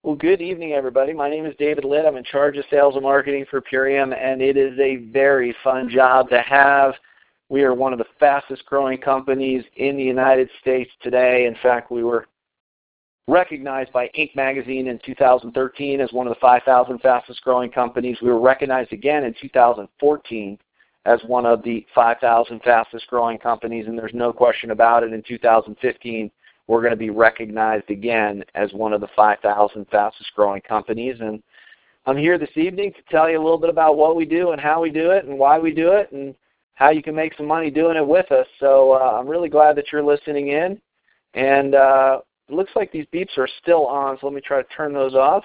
Well, good evening, everybody. My name is David Litt. I'm in charge of sales and marketing for Purium, and it is a very fun job to have. We are one of the fastest growing companies in the United States today. In fact, we were recognized by Inc. magazine in 2013 as one of the 5,000 fastest growing companies. We were recognized again in 2014 as one of the 5,000 fastest growing companies, and there's no question about it. In 2015, we're going to be recognized again as one of the 5,000 fastest growing companies. And I'm here this evening to tell you a little bit about what we do and how we do it and why we do it and how you can make some money doing it with us. So I'm really glad that you're listening in. And it looks like these beeps are still on, so let me try to turn those off.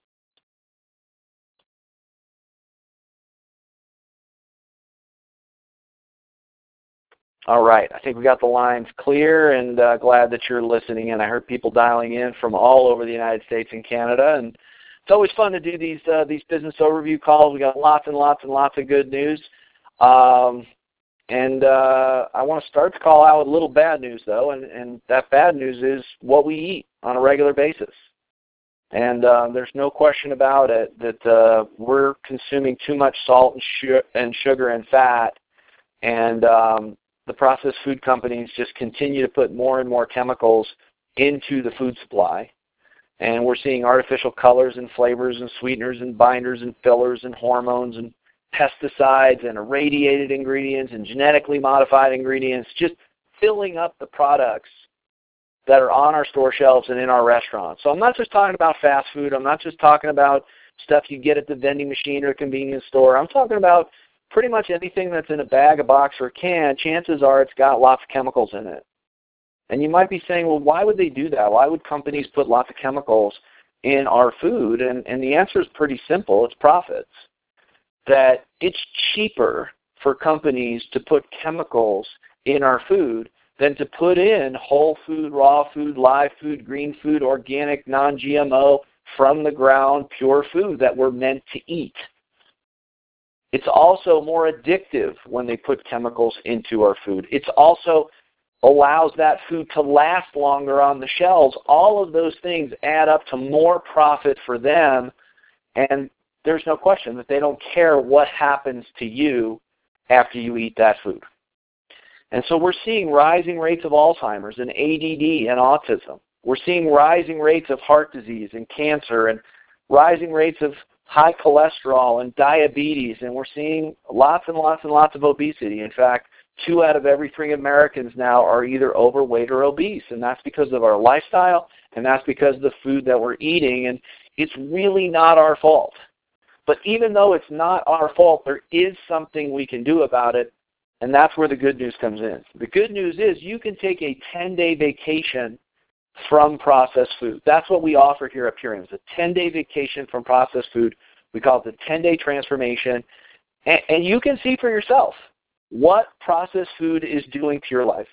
All right, I think we got the lines clear, and glad that you're listening in. I heard people dialing in from all over the United States and Canada, and it's always fun to do these business overview calls. We got lots and lots and lots of good news, and I want to start the call out with a little bad news, though, and that bad news is what we eat on a regular basis. And there's no question about it that we're consuming too much salt and sugar and fat, and the processed food companies just continue to put more and more chemicals into the food supply. And we're seeing artificial colors and flavors and sweeteners and binders and fillers and hormones and pesticides and irradiated ingredients and genetically modified ingredients just filling up the products that are on our store shelves and in our restaurants. So I'm not just talking about fast food. I'm not just talking about stuff you get at the vending machine or convenience store. I'm talking about pretty much anything that's in a bag, a box, or a can. Chances are it's got lots of chemicals in it. And you might be saying, well, why would they do that? Why would companies put lots of chemicals in our food? And the answer is pretty simple. It's profits. That it's cheaper for companies to put chemicals in our food than to put in whole food, raw food, live food, green food, organic, non-GMO, from the ground, pure food that we're meant to eat. It's also more addictive when they put chemicals into our food. It also allows that food to last longer on the shelves. All of those things add up to more profit for them, and there's no question that they don't care what happens to you after you eat that food. And so we're seeing rising rates of Alzheimer's and ADD and autism. We're seeing rising rates of heart disease and cancer and rising rates of high cholesterol and diabetes, and we're seeing lots and lots and lots of obesity. In fact, 2 out of every 3 Americans now are either overweight or obese, and that's because of our lifestyle, and that's because of the food that we're eating, and it's really not our fault. But even though it's not our fault, there is something we can do about it, and that's where the good news comes in. The good news is you can take a 10-day vacation from processed food. That's what we offer here at Purium. It's a 10-day vacation from processed food. We call it the 10-day transformation. And you can see for yourself what processed food is doing to your life.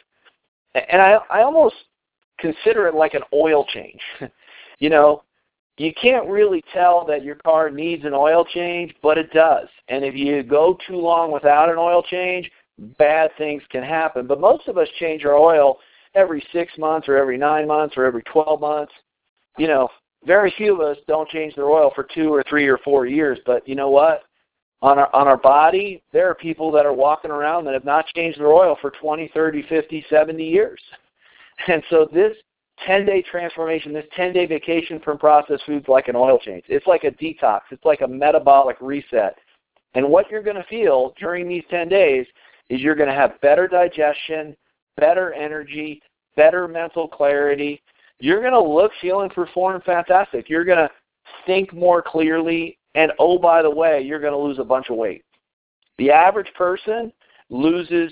And I almost consider it like an oil change. You know, you can't really tell that your car needs an oil change, but it does. And if you go too long without an oil change, bad things can happen. But most of us change our oil every 6 months or every 9 months or every 12 months. You know, very few of us don't change their oil for 2 or 3 or 4 years. But you know what? On our body, there are people that are walking around that have not changed their oil for 20, 30, 50, 70 years. And so this 10-day transformation, this 10-day vacation from processed foods like an oil change. It's like a detox. It's like a metabolic reset. And what you're going to feel during these 10 days is you're going to have better digestion, better energy, better mental clarity. You're going to look, feel, and perform fantastic. You're going to think more clearly, and oh, by the way, you're going to lose a bunch of weight. The average person loses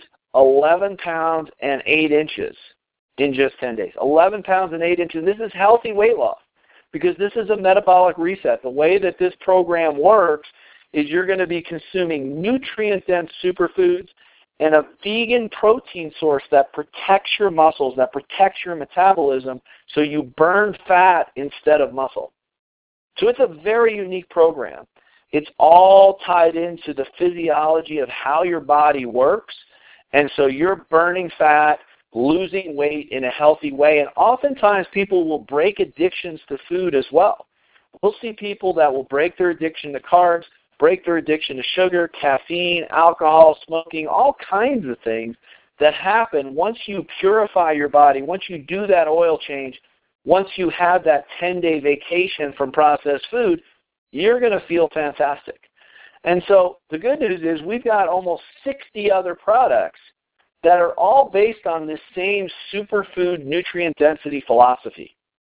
11 pounds and 8 inches in just 10 days. 11 pounds and 8 inches. This is healthy weight loss because this is a metabolic reset. The way that this program works is you're going to be consuming nutrient-dense superfoods and a vegan protein source that protects your muscles, that protects your metabolism, so you burn fat instead of muscle. So it's a very unique program. It's all tied into the physiology of how your body works, and so you're burning fat, losing weight in a healthy way, and oftentimes people will break addictions to food as well. we'll see people that will break their addiction to carbs, break their addiction to sugar, caffeine, alcohol, smoking, all kinds of things that happen once you purify your body, once you do that oil change, once you have that 10-day vacation from processed food, you're going to feel fantastic. And so the good news is we've got almost 60 other products that are all based on this same superfood nutrient density philosophy.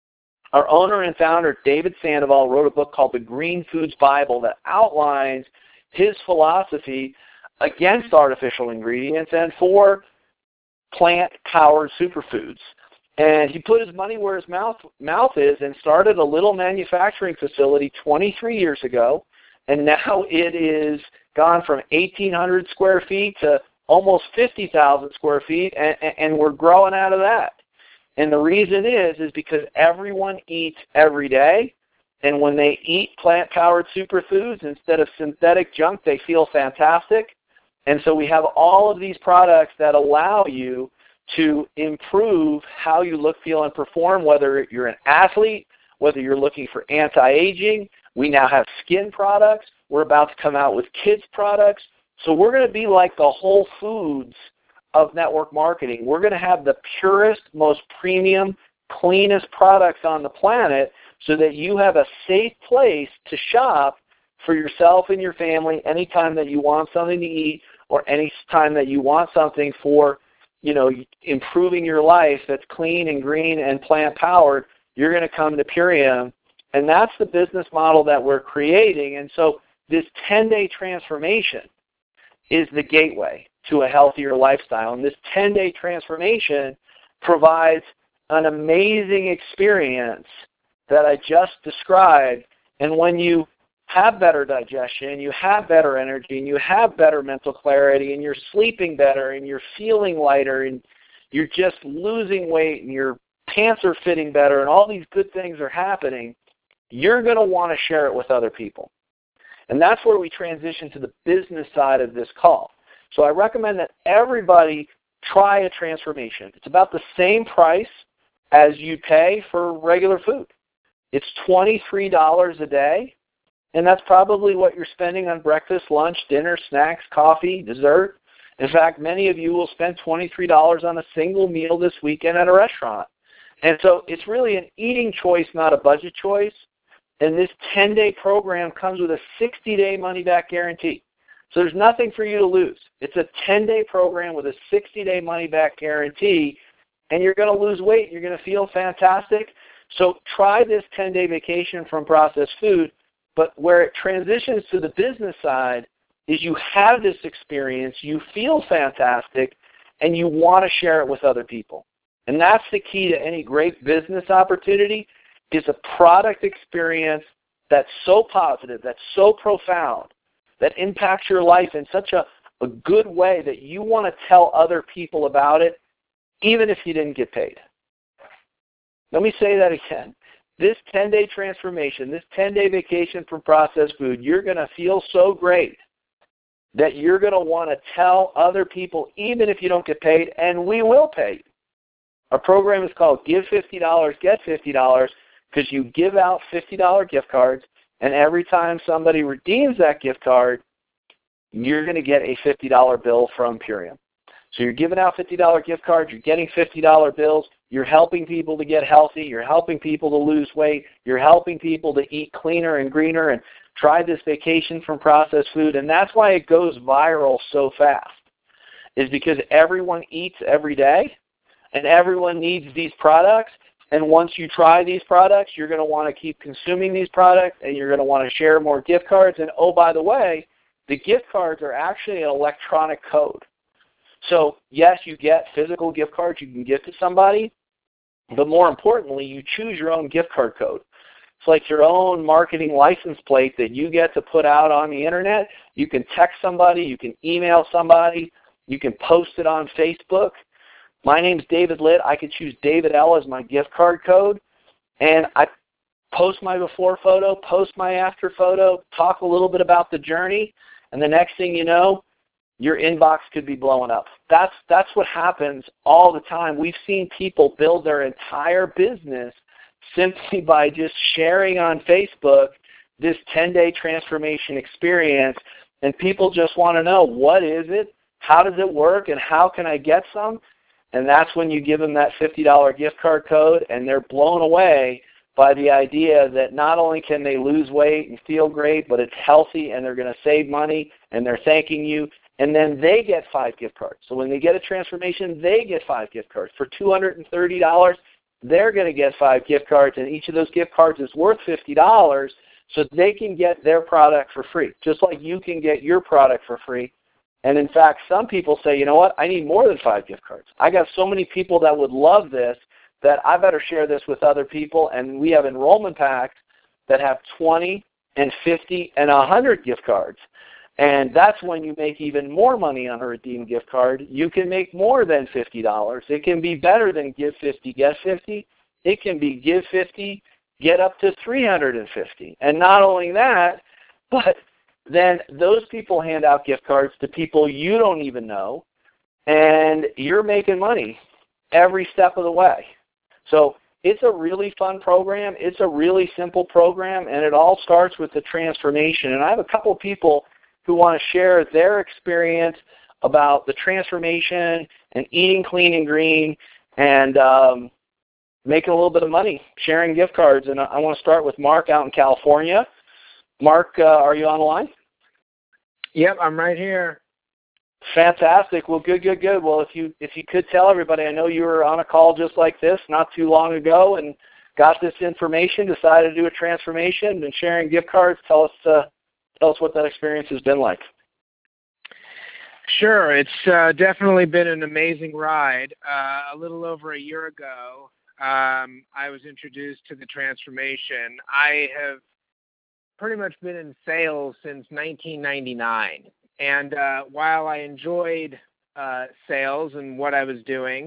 Our owner and founder, David Sandoval, wrote a book called The Green Foods Bible that outlines his philosophy against artificial ingredients and for plant-powered superfoods. And he put his money where his mouth is and started a little manufacturing facility 23 years ago, and now it is gone from 1,800 square feet to almost 50,000 square feet, and we're growing out of that. And the reason is because everyone eats every day, and when they eat plant-powered superfoods instead of synthetic junk, they feel fantastic. And so we have all of these products that allow you to improve how you look, feel, and perform, whether you're an athlete, whether you're looking for anti-aging. We now have skin products. We're about to come out with kids products. So we're going to be like the Whole Foods of network marketing. We're going to have the purest, most premium, cleanest products on the planet so that you have a safe place to shop for yourself and your family anytime that you want something to eat or any time that you want something for, improving your life that's clean and green and plant-powered. You're going to come to Purium, and that's the business model that we're creating. And so this 10-day transformation is the gateway to a healthier lifestyle. And this 10-day transformation provides an amazing experience that I just described. And when you have better digestion, you have better energy, and you have better mental clarity, and you're sleeping better, and you're feeling lighter, and you're just losing weight, and your pants are fitting better, and all these good things are happening, you're going to want to share it with other people. And that's where we transition to the business side of this call. So I recommend that everybody try a transformation. It's about the same price as you pay for regular food. It's $23 a day, and that's probably what you're spending on breakfast, lunch, dinner, snacks, coffee, dessert. In fact, many of you will spend $23 on a single meal this weekend at a restaurant. And so it's really an eating choice, not a budget choice. And this 10-day program comes with a 60-day money-back guarantee. So there's nothing for you to lose. It's a 10-day program with a 60-day money-back guarantee, and you're going to lose weight. You're going to feel fantastic. So try this 10-day vacation from processed food, but where it transitions to the business side is you have this experience, you feel fantastic, and you want to share it with other people. And that's the key to any great business opportunity, is a product experience that's so positive, that's so profound, that impacts your life in such a good way that you want to tell other people about it, even if you didn't get paid. Let me say that again. This 10-day transformation, this 10-day vacation from processed food, you're going to feel so great that you're going to want to tell other people, even if you don't get paid, and we will pay you. Our program is called Give $50, Get $50, because you give out $50 gift cards, and every time somebody redeems that gift card, you're going to get a $50 bill from Purium. So you're giving out $50 gift cards, you're getting $50 bills, you're helping people to get healthy, you're helping people to lose weight, you're helping people to eat cleaner and greener and try this vacation from processed food. And that's why it goes viral so fast, is because everyone eats every day and everyone needs these products. And once you try these products, you're going to want to keep consuming these products, and you're going to want to share more gift cards. And oh, by the way, the gift cards are actually an electronic code. So yes, you get physical gift cards you can give to somebody, but more importantly, you choose your own gift card code. It's like your own marketing license plate that you get to put out on the internet. You can text somebody, you can email somebody, you can post it on Facebook. My name's David Litt. I could choose David L as my gift card code, and I post my before photo, post my after photo, talk a little bit about the journey, and the next thing you know, your inbox could be blowing up. That's what happens all the time. We've seen people build their entire business simply by just sharing on Facebook this 10-day transformation experience, and people just want to know, what is it, how does it work, and how can I get some? And that's when you give them that $50 gift card code, and they're blown away by the idea that not only can they lose weight and feel great, but it's healthy, and they're going to save money, and they're thanking you, and then they get 5 gift cards. So when they get a transformation, they get 5 gift cards. For $230, they're going to get 5 gift cards, and each of those gift cards is worth $50, so they can get their product for free, just like you can get your product for free. And in fact, some people say, you know what, I need more than 5 gift cards. I got so many people that would love this that I better share this with other people, and we have enrollment packs that have 20 and 50 and 100 gift cards. And that's when you make even more money on a redeemed gift card. You can make more than $50. It can be better than give 50, get 50. It can be give 50, get up to 350. And not only that, but then those people hand out gift cards to people you don't even know, and you're making money every step of the way. So it's a really fun program. It's a really simple program, and it all starts with the transformation. And I have a couple of people who want to share their experience about the transformation and eating clean and green and making a little bit of money, sharing gift cards. And I want to start with Mark out in California. Mark, are you on the line? Yep, I'm right here. Fantastic. Well, good. Well, if you could tell everybody, I know you were on a call just like this not too long ago and got this information, decided to do a transformation, and sharing gift cards. Tell us what that experience has been like. Sure. It's definitely been an amazing ride. A little over a year ago, I was introduced to the transformation. I have pretty much been in sales since 1999. And while I enjoyed sales and what I was doing,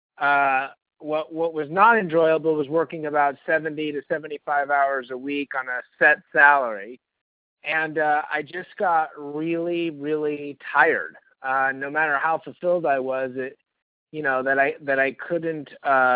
what was not enjoyable was working about 70 to 75 hours a week on a set salary. And I just got really, really tired. No matter how fulfilled I was, that I couldn't,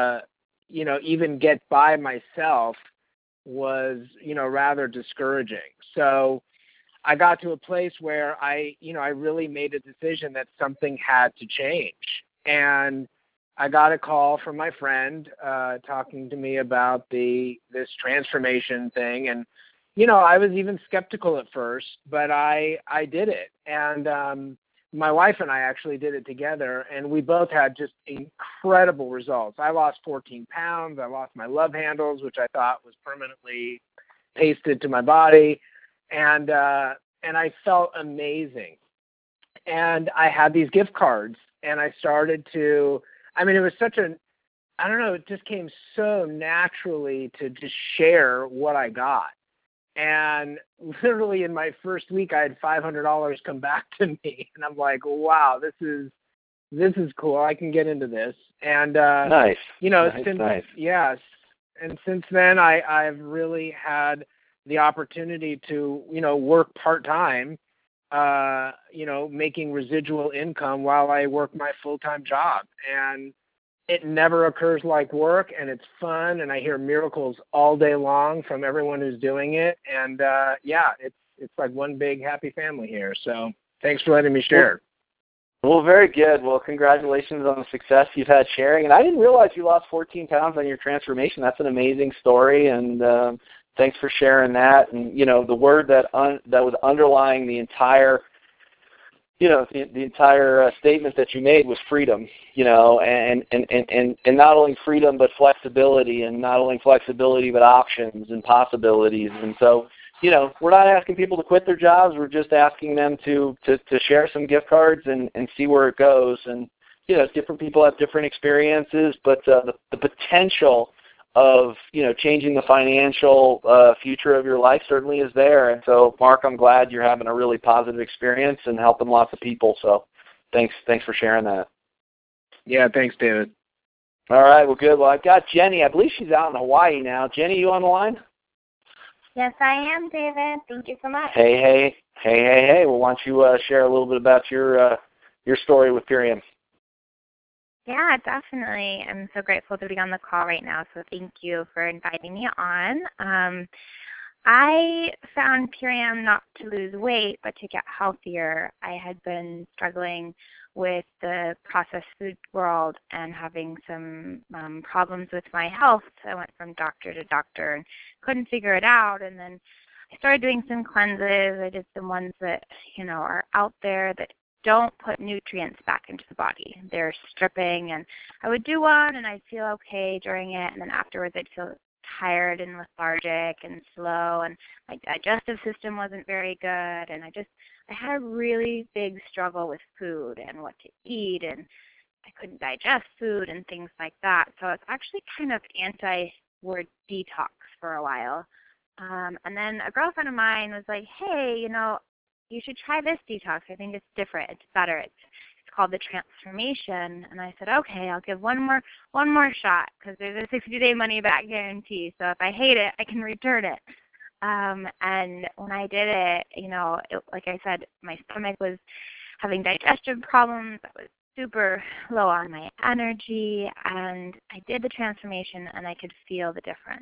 even get by myself was, rather discouraging. So I got to a place where I really made a decision that something had to change. And I got a call from my friend talking to me about this transformation thing. And, I was even skeptical at first, but I did it. And my wife and I actually did it together, and we both had just incredible results. I lost 14 pounds. I lost my love handles, which I thought was permanently pasted to my body. And I felt amazing. And I had these gift cards, and I started to, it was it just came so naturally to just share what I got. And literally in my first week, I had $500 come back to me. And I'm like, wow, this is cool. I can get into this. And, nice. Nice. Yes. And since then, I've really had the opportunity to, work part-time, making residual income while I work my full-time job. And it never occurs like work, and it's fun, and I hear miracles all day long from everyone who's doing it. And, it's like one big happy family here. So thanks for letting me share. Well, very good. Well, congratulations on the success you've had sharing. And I didn't realize you lost 14 pounds on your transformation. That's an amazing story, and thanks for sharing that. And, the word that was underlying the entire the entire statement that you made was freedom, and not only freedom but flexibility, and not only flexibility but options and possibilities. And so, we're not asking people to quit their jobs. We're just asking them to share some gift cards and see where it goes. And, different people have different experiences, but the potential of, changing the financial future of your life certainly is there. And so, Mark, I'm glad you're having a really positive experience and helping lots of people. So thanks for sharing that. Yeah, thanks, David. All right, well, good. Well, I've got Jenny. I believe she's out in Hawaii now. Jenny, you on the line? Yes, I am, David. Thank you so much. Hey. Well, why don't you share a little bit about your story with Purium? Yeah, definitely. I'm so grateful to be on the call right now, so thank you for inviting me on. I found Purium not to lose weight, but to get healthier. I had been struggling with the processed food world and having some problems with my health. So I went from doctor to doctor and couldn't figure it out. And then I started doing some cleanses. I did some ones that, are out there that don't put nutrients back into the body. They're stripping, and I would do one and I'd feel okay during it, and then afterwards I'd feel tired and lethargic and slow, and my digestive system wasn't very good, and I had a really big struggle with food and what to eat, and I couldn't digest food and things like that. So it's actually kind of anti-word detox for a while. And then a girlfriend of mine was like, hey, you should try this detox. I think it's different. It's better. It's called the Transformation. And I said, okay, I'll give one more shot because there's a 60-day money-back guarantee. So if I hate it, I can return it. And when I did it, like I said, my stomach was having digestive problems. I was super low on my energy. And I did the Transformation, and I could feel the difference.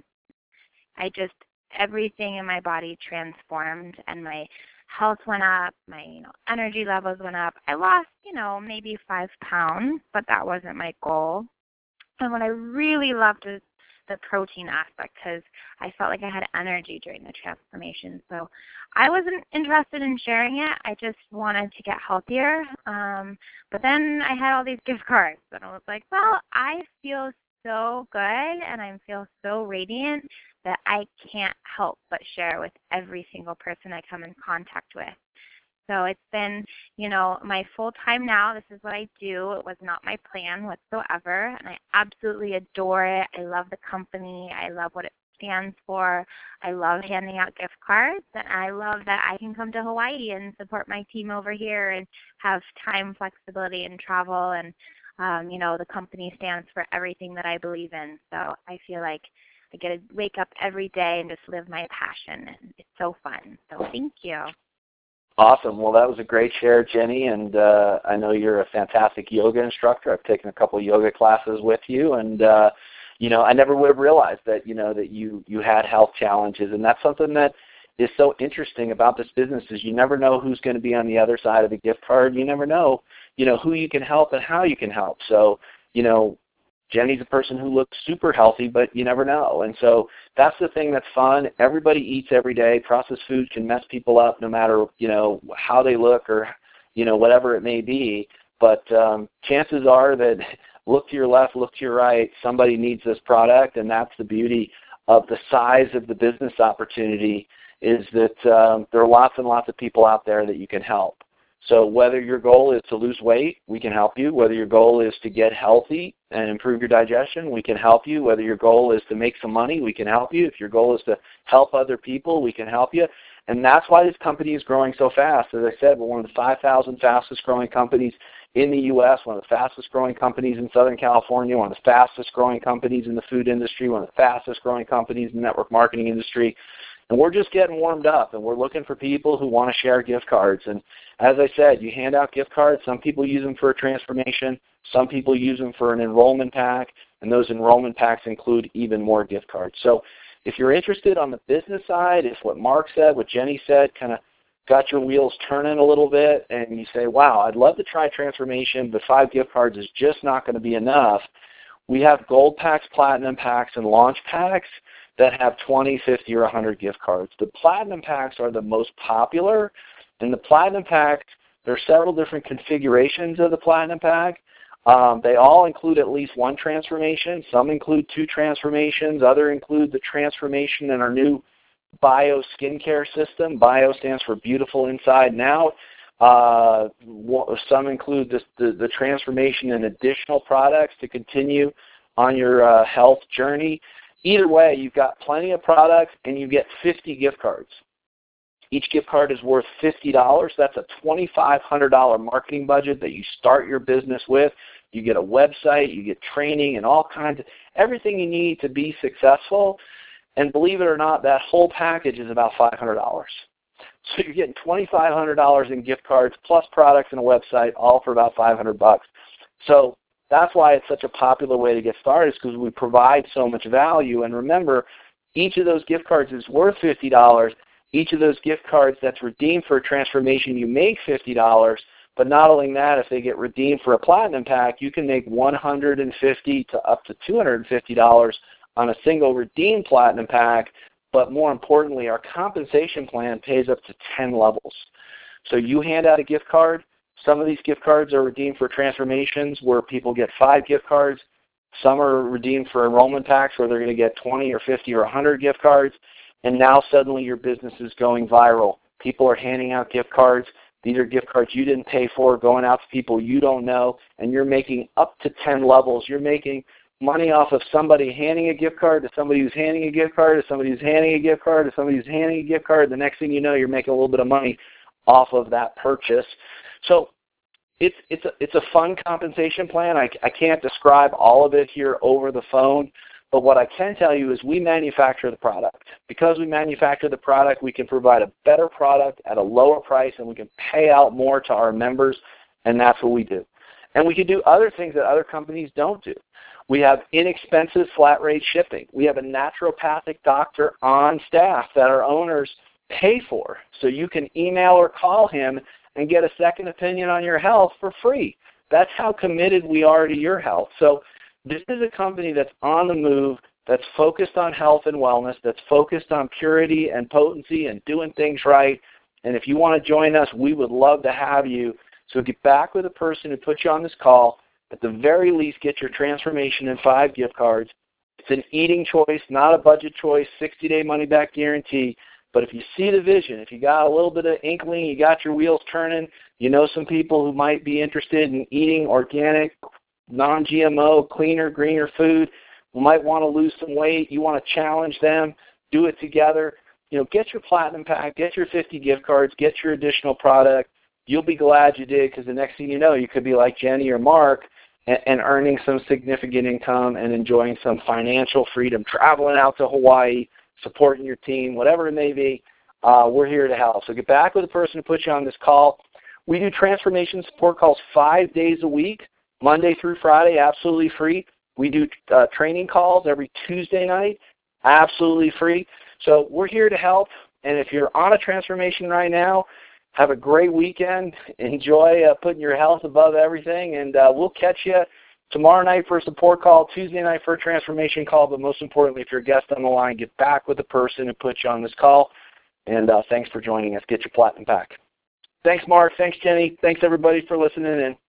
Everything in my body transformed, and my health went up, my energy levels went up. I lost, maybe 5 pounds, but that wasn't my goal. And what I really loved is the protein aspect, because I felt like I had energy during the Transformation. So I wasn't interested in sharing it. I just wanted to get healthier. But then I had all these gift cards, and I was like, well, I feel so good and I feel so radiant that I can't help but share with every single person I come in contact with. So it's been, my full time now. This is what I do. It was not my plan whatsoever, and I absolutely adore it. I love the company. I love what it stands for. I love handing out gift cards, and I love that I can come to Hawaii and support my team over here and have time flexibility and travel. And, the company stands for everything that I believe in. So I feel like I get to wake up every day and just live my passion, and it's so fun. So thank you. Awesome. Well, that was a great share, Jenny, and I know you're a fantastic yoga instructor. I've taken a couple of yoga classes with you, and I never would have realized that that you had health challenges, and that's something that is so interesting about this business is you never know who's going to be on the other side of the gift card. You never know, who you can help and how you can help. So, Jenny's a person who looks super healthy, but you never know. And so that's the thing that's fun. Everybody eats every day. Processed food can mess people up no matter, how they look or, whatever it may be. But chances are that look to your left, look to your right, somebody needs this product, and that's the beauty of the size of the business opportunity is that there are lots and lots of people out there that you can help. So whether your goal is to lose weight, we can help you. Whether your goal is to get healthy and improve your digestion, we can help you. Whether your goal is to make some money, we can help you. If your goal is to help other people, we can help you. And that's why this company is growing so fast. As I said, we're one of the 5,000 fastest growing companies in the U.S., one of the fastest growing companies in Southern California, one of the fastest growing companies in the food industry, one of the fastest growing companies in the network marketing industry. And we're just getting warmed up, and we're looking for people who want to share gift cards. And as I said, you hand out gift cards. Some people use them for a transformation. Some people use them for an enrollment pack, and those enrollment packs include even more gift cards. So if you're interested on the business side, if what Mark said, what Jenny said kind of got your wheels turning a little bit, and you say, wow, I'd love to try transformation, but 5 gift cards is just not going to be enough, we have gold packs, platinum packs, and launch packs that have 20, 50, or 100 gift cards. The platinum packs are the most popular. In the platinum packs, there are several different configurations of the platinum pack. They all include at least one transformation. Some include 2 transformations. Others include the transformation in our new Bio skincare system. Bio stands for Beautiful Inside Now. Some include the transformation in additional products to continue on your health journey. Either way, you've got plenty of products, and you get 50 gift cards. Each gift card is worth $50. That's a $2,500 marketing budget that you start your business with. You get a website, you get training, and all kinds of everything you need to be successful. And believe it or not, that whole package is about $500. So you're getting $2,500 in gift cards plus products and a website, all for about $500. So that's why it's such a popular way to get started, is because we provide so much value. And remember, each of those gift cards is worth $50. Each of those gift cards that's redeemed for a transformation, you make $50. But not only that, if they get redeemed for a Platinum Pack, you can make $150 to up to $250 on a single redeemed Platinum Pack. But more importantly, our compensation plan pays up to 10 levels. So you hand out a gift card. Some of these gift cards are redeemed for transformations where people get 5 gift cards. Some are redeemed for enrollment packs where they're going to get 20 or 50 or 100 gift cards. And now suddenly your business is going viral. People are handing out gift cards. These are gift cards you didn't pay for, going out to people you don't know, and you're making up to 10 levels. You're making money off of somebody handing a gift card to somebody who's handing a gift card to somebody who's handing a gift card to somebody who's handing a gift card. The next thing you know, you're making a little bit of money off of that purchase. So it's a fun compensation plan. I can't describe all of it here over the phone, but what I can tell you is we manufacture the product. Because we manufacture the product, we can provide a better product at a lower price, and we can pay out more to our members, and that's what we do. And we can do other things that other companies don't do. We have inexpensive flat rate shipping. We have a naturopathic doctor on staff that our owners pay for, so you can email or call him and get a second opinion on your health for free. That's how committed we are to your health. So this is a company that's on the move, that's focused on health and wellness, that's focused on purity and potency and doing things right. And if you want to join us, we would love to have you. So get back with a person who put you on this call. At the very least, get your transformation and 5 gift cards. It's an eating choice, not a budget choice, 60-day money-back guarantee. But if you see the vision, if you got a little bit of inkling, you got your wheels turning, you know some people who might be interested in eating organic, non-GMO, cleaner, greener food, who might want to lose some weight, you want to challenge them, do it together. Get your Platinum Pack, get your 50 gift cards, get your additional product. You'll be glad you did, because the next thing you know, you could be like Jenny or Mark and earning some significant income and enjoying some financial freedom, traveling out to Hawaii, supporting your team, whatever it may be. We're here to help. So get back with the person who put you on this call. We do transformation support calls 5 days a week, Monday through Friday, absolutely free. We do training calls every Tuesday night, absolutely free. So we're here to help. And if you're on a transformation right now, have a great weekend. Enjoy putting your health above everything. And we'll catch you tomorrow night for a support call, Tuesday night for a transformation call. But most importantly, if you're a guest on the line, get back with the person who put you on this call. And thanks for joining us. Get your Platinum Pack. Thanks, Mark. Thanks, Jenny. Thanks, everybody, for listening in.